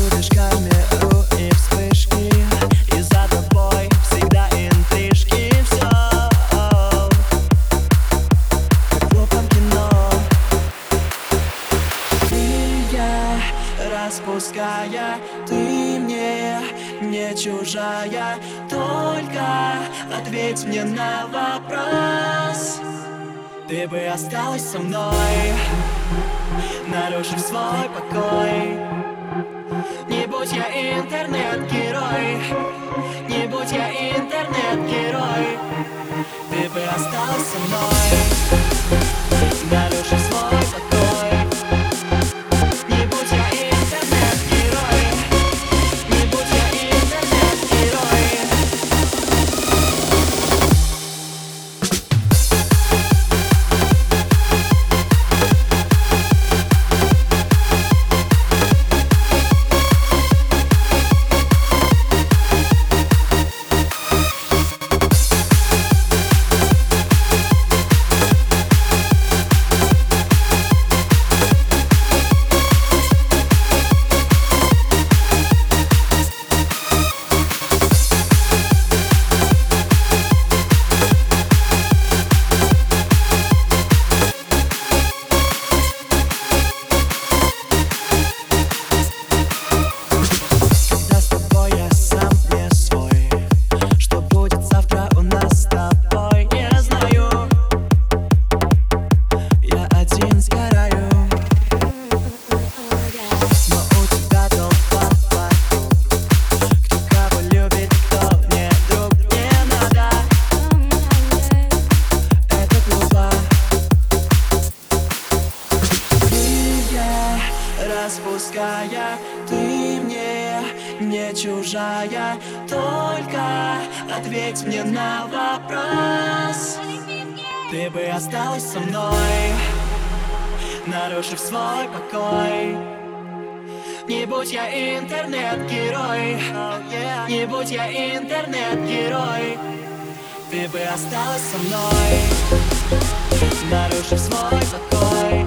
любишь камеру и вспышки, и за тобой всегда интрижки. Все как в глупом кино. И я, распуская, ты мне не чужая. Только ответь мне на вопрос: ты бы осталась со мной, нарушив свой покой? Не будь я интернет-герой, не будь я интернет-герой, ты бы осталась со мной, нарушив свой покой. Не будь я интернет-герой, не будь я интернет-герой. Распуская, ты мне не чужая. Только ответь мне на вопрос: ты бы осталась со мной, нарушив свой покой? Не будь я интернет-герой, не будь я интернет-герой, ты бы осталась со мной, нарушив свой покой.